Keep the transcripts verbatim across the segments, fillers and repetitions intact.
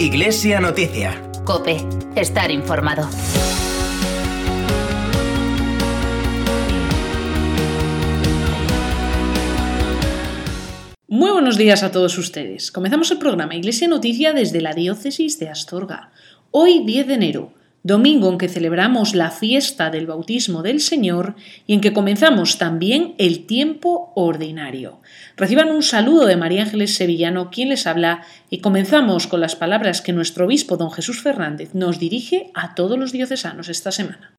Iglesia Noticia. COPE. Estar informado. Muy buenos días a todos ustedes. Comenzamos el programa Iglesia Noticia desde la diócesis de Astorga. Hoy, diez de enero, domingo en que celebramos la fiesta del bautismo del Señor y en que comenzamos también el tiempo ordinario. Reciban un saludo de María Ángeles Sevillano, quien les habla, y comenzamos con las palabras que nuestro obispo don Jesús Fernández nos dirige a todos los diocesanos esta semana.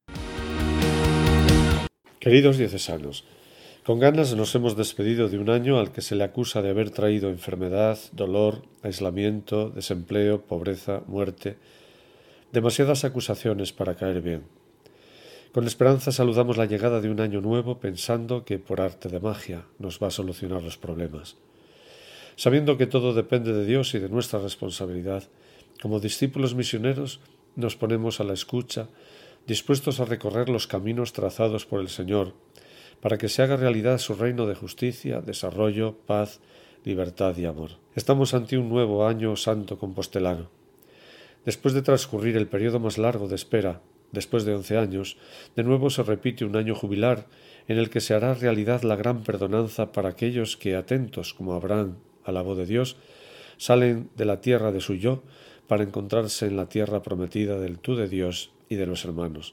Queridos diocesanos, con ganas nos hemos despedido de un año al que se le acusa de haber traído enfermedad, dolor, aislamiento, desempleo, pobreza, muerte. Demasiadas acusaciones para caer bien. Con esperanza saludamos la llegada de un año nuevo pensando que por arte de magia nos va a solucionar los problemas. Sabiendo que todo depende de Dios y de nuestra responsabilidad, como discípulos misioneros nos ponemos a la escucha, dispuestos a recorrer los caminos trazados por el Señor, para que se haga realidad su reino de justicia, desarrollo, paz, libertad y amor. Estamos ante un nuevo año santo compostelano. Después de transcurrir el periodo más largo de espera, después de once años, de nuevo se repite un año jubilar en el que se hará realidad la gran perdonanza para aquellos que, atentos como Abraham a la voz de Dios, salen de la tierra de su yo para encontrarse en la tierra prometida del tú de Dios y de los hermanos.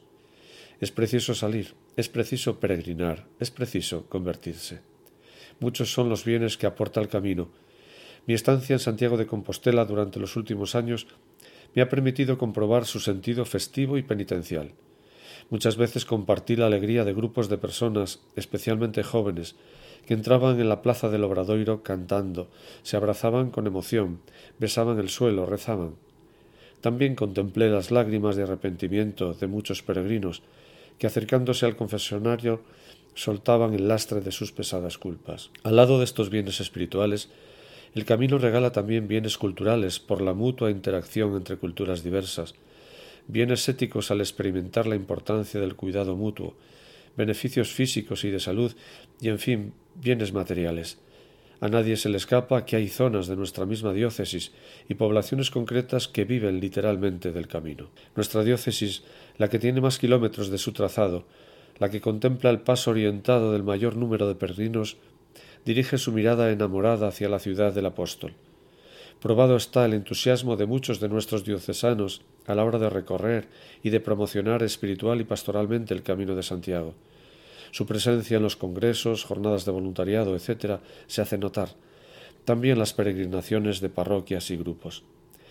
Es preciso salir, es preciso peregrinar, es preciso convertirse. Muchos son los bienes que aporta el camino. Mi estancia en Santiago de Compostela durante los últimos años me ha permitido comprobar su sentido festivo y penitencial. Muchas veces compartí la alegría de grupos de personas, especialmente jóvenes, que entraban en la plaza del Obradoiro cantando, se abrazaban con emoción, besaban el suelo, rezaban. También contemplé las lágrimas de arrepentimiento de muchos peregrinos, que acercándose al confesionario soltaban el lastre de sus pesadas culpas. Al lado de estos bienes espirituales, el camino regala también bienes culturales por la mutua interacción entre culturas diversas, bienes éticos al experimentar la importancia del cuidado mutuo, beneficios físicos y de salud y, en fin, bienes materiales. A nadie se le escapa que hay zonas de nuestra misma diócesis y poblaciones concretas que viven literalmente del camino. Nuestra diócesis, la que tiene más kilómetros de su trazado, la que contempla el paso orientado del mayor número de peregrinos, dirige su mirada enamorada hacia la ciudad del apóstol. Probado está el entusiasmo de muchos de nuestros diocesanos a la hora de recorrer y de promocionar espiritual y pastoralmente el Camino de Santiago. Su presencia en los congresos, jornadas de voluntariado, etcétera, se hace notar. También las peregrinaciones de parroquias y grupos.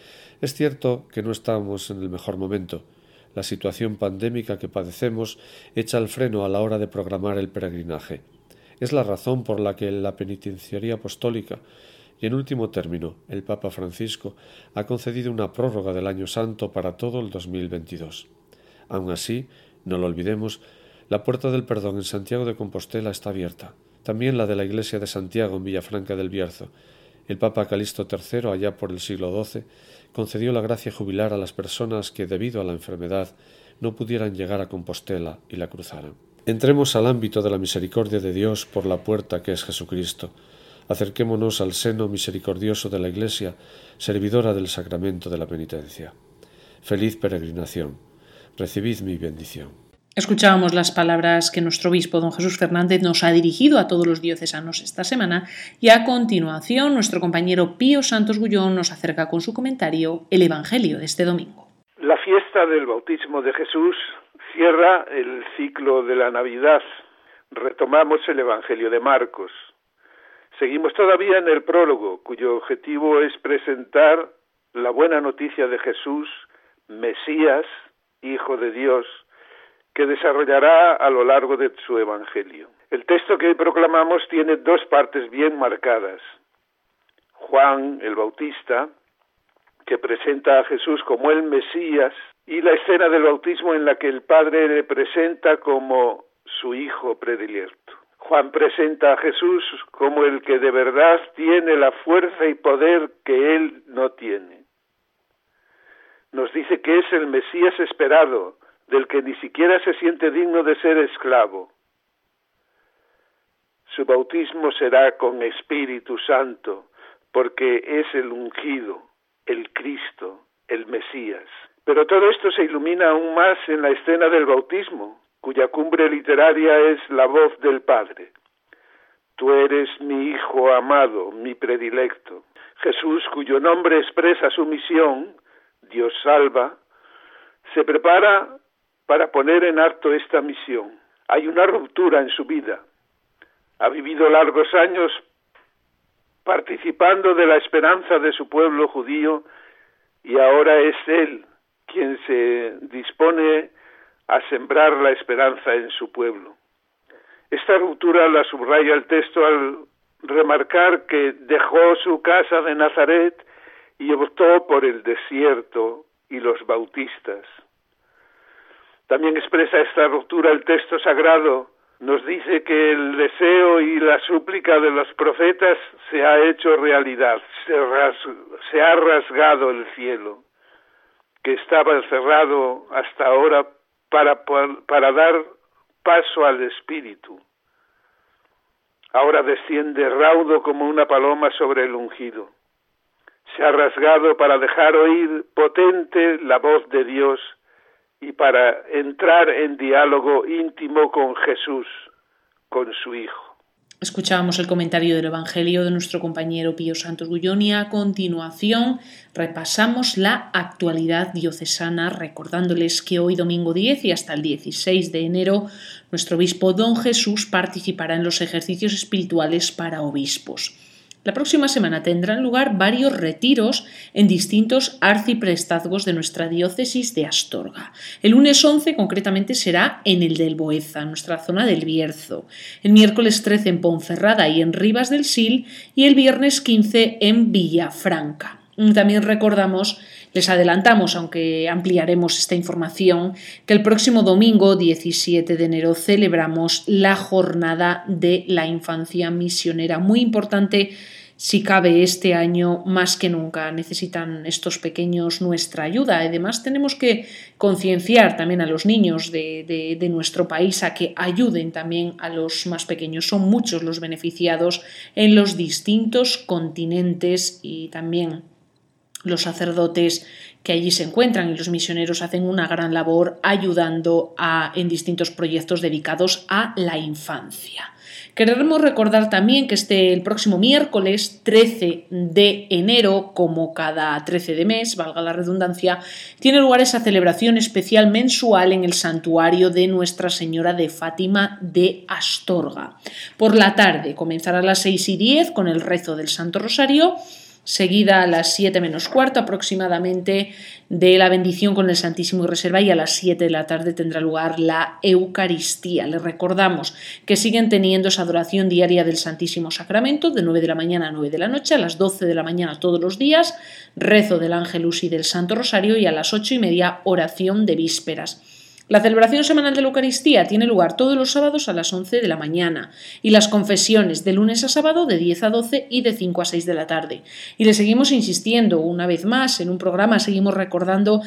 Es cierto que no estamos en el mejor momento. La situación pandémica que padecemos echa el freno a la hora de programar el peregrinaje. Es la razón por la que la penitenciaría apostólica y, en último término, el Papa Francisco ha concedido una prórroga del Año Santo para todo el dos mil veintidós. Aun así, no lo olvidemos, la puerta del perdón en Santiago de Compostela está abierta. También la de la Iglesia de Santiago en Villafranca del Bierzo. El Papa Calixto tercero, allá por el siglo doce, concedió la gracia jubilar a las personas que, debido a la enfermedad, no pudieran llegar a Compostela y la cruzaran. Entremos al ámbito de la misericordia de Dios por la puerta que es Jesucristo. Acerquémonos al seno misericordioso de la Iglesia, servidora del sacramento de la penitencia. Feliz peregrinación. Recibid mi bendición. Escuchábamos las palabras que nuestro obispo don Jesús Fernández nos ha dirigido a todos los diocesanos esta semana y a continuación nuestro compañero Pío Santos Gullón nos acerca con su comentario el Evangelio de este domingo. La fiesta del bautismo de Jesús cierra el ciclo de la Navidad. Retomamos el Evangelio de Marcos. Seguimos todavía en el prólogo, cuyo objetivo es presentar la buena noticia de Jesús, Mesías, Hijo de Dios, que desarrollará a lo largo de su Evangelio. El texto que hoy proclamamos tiene dos partes bien marcadas. Juan, el Bautista, que presenta a Jesús como el Mesías, y la escena del bautismo en la que el Padre le presenta como su Hijo predilecto. Juan presenta a Jesús como el que de verdad tiene la fuerza y poder que él no tiene. Nos dice que es el Mesías esperado, del que ni siquiera se siente digno de ser esclavo. Su bautismo será con Espíritu Santo, porque es el ungido, el Cristo, el Mesías. Pero todo esto se ilumina aún más en la escena del bautismo, cuya cumbre literaria es la voz del Padre. Tú eres mi Hijo amado, mi predilecto. Jesús, cuyo nombre expresa su misión, Dios salva, se prepara para poner en acto esta misión. Hay una ruptura en su vida. Ha vivido largos años participando de la esperanza de su pueblo judío y ahora es Él quien se dispone a sembrar la esperanza en su pueblo. Esta ruptura la subraya el texto al remarcar que dejó su casa de Nazaret y optó por el desierto y los bautistas. También expresa esta ruptura el texto sagrado. Nos dice que el deseo y la súplica de los profetas se ha hecho realidad, se, ras, se ha rasgado el cielo, que estaba cerrado hasta ahora para, para dar paso al Espíritu. Ahora desciende raudo como una paloma sobre el ungido. Se ha rasgado para dejar oír potente la voz de Dios y para entrar en diálogo íntimo con Jesús, con su Hijo. Escuchábamos el comentario del Evangelio de nuestro compañero Pío Santos Gullón y a continuación repasamos la actualidad diocesana recordándoles que hoy domingo diez y hasta el dieciséis de enero nuestro obispo don Jesús participará en los ejercicios espirituales para obispos. La próxima semana tendrán lugar varios retiros en distintos arciprestazgos de nuestra diócesis de Astorga. El lunes once concretamente será en el del Boeza, nuestra zona del Bierzo. El miércoles trece en Ponferrada y en Ribas del Sil y el viernes quince en Villafranca. También recordamos, les adelantamos, aunque ampliaremos esta información, que el próximo domingo diecisiete de enero celebramos la Jornada de la Infancia Misionera. Muy importante, si cabe, este año más que nunca. Necesitan estos pequeños nuestra ayuda. Además, tenemos que concienciar también a los niños de, de, de nuestro país a que ayuden también a los más pequeños. Son muchos los beneficiados en los distintos continentes y también los sacerdotes que allí se encuentran y los misioneros hacen una gran labor ayudando a, en distintos proyectos dedicados a la infancia. Queremos recordar también que este el próximo miércoles trece de enero, como cada trece de mes, valga la redundancia, tiene lugar esa celebración especial mensual en el santuario de Nuestra Señora de Fátima de Astorga. Por la tarde comenzará a las seis y diez con el rezo del Santo Rosario, seguida a las siete menos cuarto aproximadamente de la bendición con el Santísimo y Reserva, y a las siete de la tarde tendrá lugar la Eucaristía. Les recordamos que siguen teniendo esa adoración diaria del Santísimo Sacramento de nueve de la mañana a nueve de la noche, a las doce de la mañana todos los días, rezo del Ángelus y del Santo Rosario, y a las ocho y media oración de vísperas. La celebración semanal de la Eucaristía tiene lugar todos los sábados a las once de la mañana y las confesiones de lunes a sábado de diez a doce y de cinco a seis de la tarde. Y le seguimos insistiendo una vez más en un programa, seguimos recordando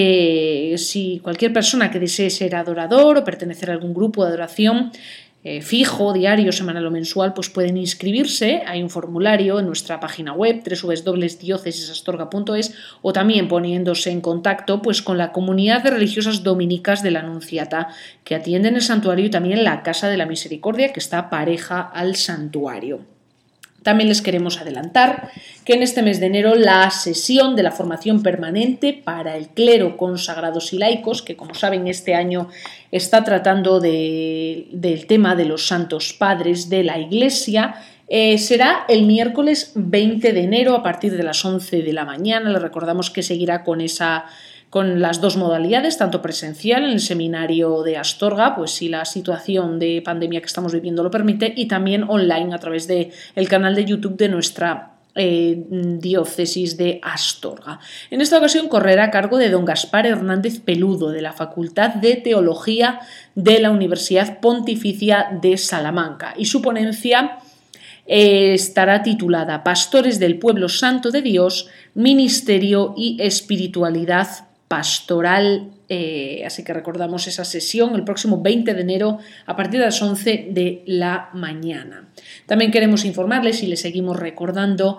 que si cualquier persona que desee ser adorador o pertenecer a algún grupo de adoración Eh, fijo, diario, semanal o mensual, pues pueden inscribirse. Hay un formulario en nuestra página web doble u doble u doble u punto diócesisastorga punto es o también poniéndose en contacto pues con la comunidad de religiosas dominicas de la Anunciata que atienden el santuario y también la Casa de la Misericordia, que está pareja al santuario. También les queremos adelantar que en este mes de enero la sesión de la formación permanente para el clero, consagrados y laicos, que como saben este año está tratando de, del tema de los santos padres de la Iglesia, eh, será el miércoles veinte de enero a partir de las once de la mañana. Les recordamos que seguirá con esa con las dos modalidades, tanto presencial en el seminario de Astorga, pues si la situación de pandemia que estamos viviendo lo permite, y también online a través del canal de YouTube de nuestra eh, diócesis de Astorga. En esta ocasión correrá a cargo de don Gaspar Hernández Peludo, de la Facultad de Teología de la Universidad Pontificia de Salamanca, y su ponencia eh, estará titulada Pastores del Pueblo Santo de Dios, Ministerio y Espiritualidad Pastoral. Eh, así que recordamos esa sesión el próximo veinte de enero a partir de las once de la mañana. También queremos informarles y les seguimos recordando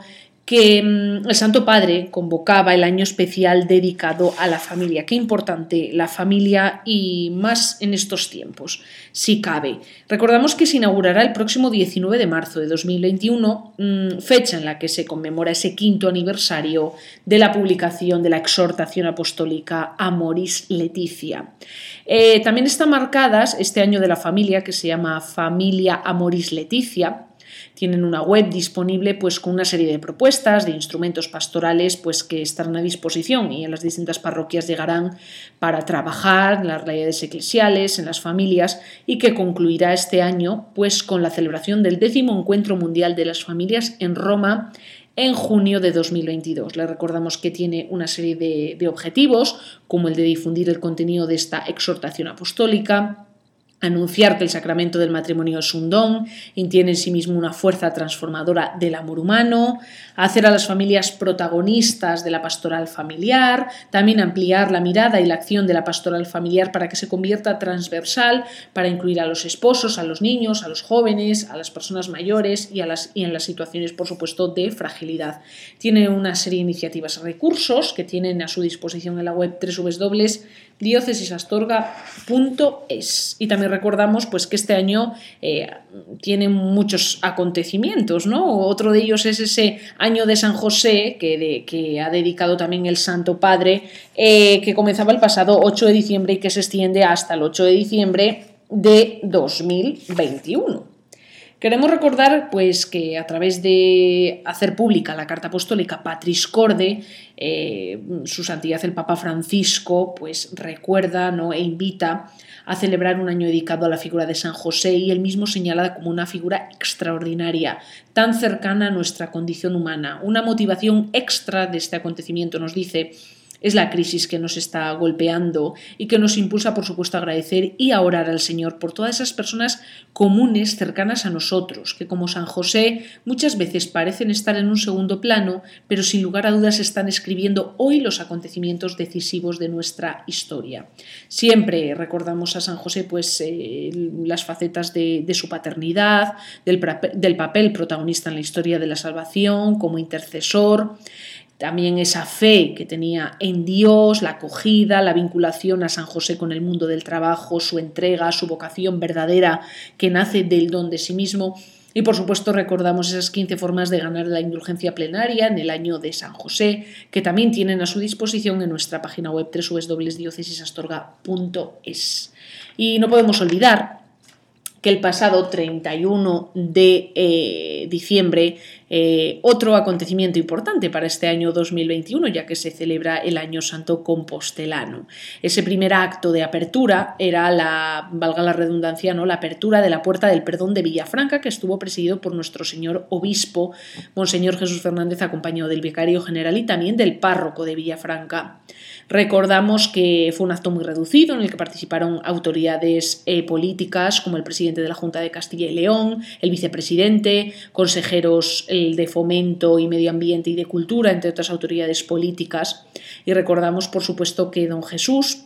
que el Santo Padre convocaba el año especial dedicado a la familia. Qué importante la familia y más en estos tiempos, si cabe. Recordamos que se inaugurará el próximo diecinueve de marzo de dos mil veintiuno, fecha en la que se conmemora ese quinto aniversario de la publicación de la exhortación apostólica Amoris Laetitia. Eh, también están marcadas este año de la familia, que se llama Familia Amoris Laetitia. Tienen una web disponible pues, con una serie de propuestas, de instrumentos pastorales pues, que estarán a disposición y en las distintas parroquias llegarán para trabajar en las realidades eclesiales, en las familias, y que concluirá este año pues, con la celebración del décimo Encuentro Mundial de las Familias en Roma en junio de dos mil veintidós. Les recordamos que tiene una serie de, de objetivos, como el de difundir el contenido de esta exhortación apostólica, anunciar que el sacramento del matrimonio es un don y tiene en sí mismo una fuerza transformadora del amor humano, hacer a las familias protagonistas de la pastoral familiar, también ampliar la mirada y la acción de la pastoral familiar para que se convierta transversal, para incluir a los esposos, a los niños, a los jóvenes, a las personas mayores y, a las, y en las situaciones, por supuesto, de fragilidad. Tiene una serie de iniciativas y recursos que tienen a su disposición en la web doble u doble u doble u punto diócesis astorga punto es. Y también recordamos pues, que este año eh, tiene muchos acontecimientos, ¿no? Otro de ellos es ese año de San José que, de, que ha dedicado también el Santo Padre, eh, que comenzaba el pasado ocho de diciembre y que se extiende hasta el ocho de diciembre de dos mil veintiuno. Queremos recordar pues, que a través de hacer pública la carta apostólica Patris Corde, eh, su santidad el Papa Francisco pues, recuerda, ¿no? e invita a celebrar un año dedicado a la figura de San José, y él mismo señala como una figura extraordinaria, tan cercana a nuestra condición humana. Una motivación extra de este acontecimiento, nos dice, es la crisis que nos está golpeando y que nos impulsa, por supuesto, a agradecer y a orar al Señor por todas esas personas comunes cercanas a nosotros, que como San José muchas veces parecen estar en un segundo plano, pero sin lugar a dudas están escribiendo hoy los acontecimientos decisivos de nuestra historia. Siempre recordamos a San José pues, eh, las facetas de, de su paternidad, del, del papel protagonista en la historia de la salvación, como intercesor. También esa fe que tenía en Dios, la acogida, la vinculación a San José con el mundo del trabajo, su entrega, su vocación verdadera que nace del don de sí mismo. Y por supuesto recordamos esas quince formas de ganar la indulgencia plenaria en el año de San José, que también tienen a su disposición en nuestra página web doble u doble u doble u punto diócesis astorga punto es. Y no podemos olvidar que el pasado treinta y uno de eh, diciembre, eh, otro acontecimiento importante para este año dos mil veintiuno, ya que se celebra el Año Santo Compostelano. Ese primer acto de apertura era, la, valga la redundancia, ¿no? la apertura de la Puerta del Perdón de Villafranca, que estuvo presidido por nuestro señor obispo, Monseñor Jesús Fernández, acompañado del vicario general y también del párroco de Villafranca. Recordamos que fue un acto muy reducido en el que participaron autoridades eh, políticas como el presidente de la Junta de Castilla y León, el vicepresidente, consejeros eh, de Fomento y Medio Ambiente y de Cultura, entre otras autoridades políticas. Y recordamos, por supuesto, que don Jesús,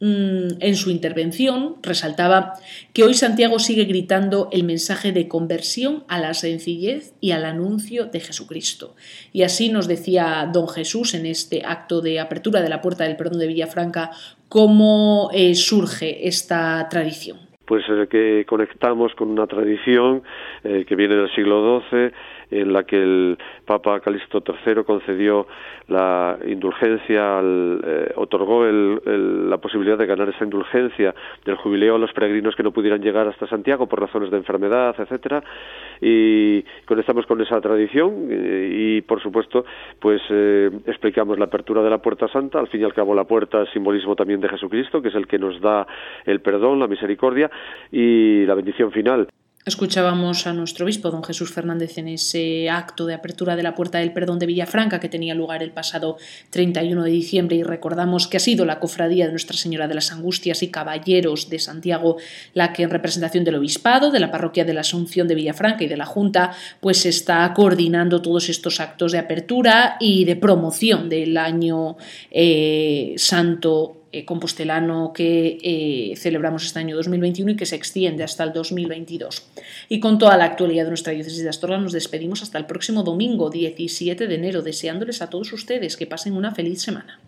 en su intervención, resaltaba que hoy Santiago sigue gritando el mensaje de conversión a la sencillez y al anuncio de Jesucristo. Y así nos decía don Jesús en este acto de apertura de la Puerta del Perdón de Villafranca cómo eh, surge esta tradición. Pues eh, que conectamos con una tradición eh, que viene del siglo doce, en la que el Papa Calixto tercero concedió la indulgencia, al, eh, otorgó el, el, la posibilidad de ganar esa indulgencia del jubileo a los peregrinos que no pudieran llegar hasta Santiago por razones de enfermedad, etcétera, y conectamos con esa tradición eh, y, por supuesto, pues eh, explicamos la apertura de la Puerta Santa. Al fin y al cabo, la puerta es simbolismo también de Jesucristo, que es el que nos da el perdón, la misericordia y la bendición final. Escuchábamos a nuestro obispo, don Jesús Fernández, en ese acto de apertura de la Puerta del Perdón de Villafranca que tenía lugar el pasado treinta y uno de diciembre, y recordamos que ha sido la cofradía de Nuestra Señora de las Angustias y Caballeros de Santiago la que, en representación del obispado, de la parroquia de la Asunción de Villafranca y de la Junta, pues está coordinando todos estos actos de apertura y de promoción del año eh, santo eh, compostelano que eh, celebramos este año dos mil veintiuno y que se extiende hasta el dos mil veintidós. Y con toda la actualidad de nuestra diócesis de Astorga nos despedimos hasta el próximo domingo diecisiete de enero, deseándoles a todos ustedes que pasen una feliz semana.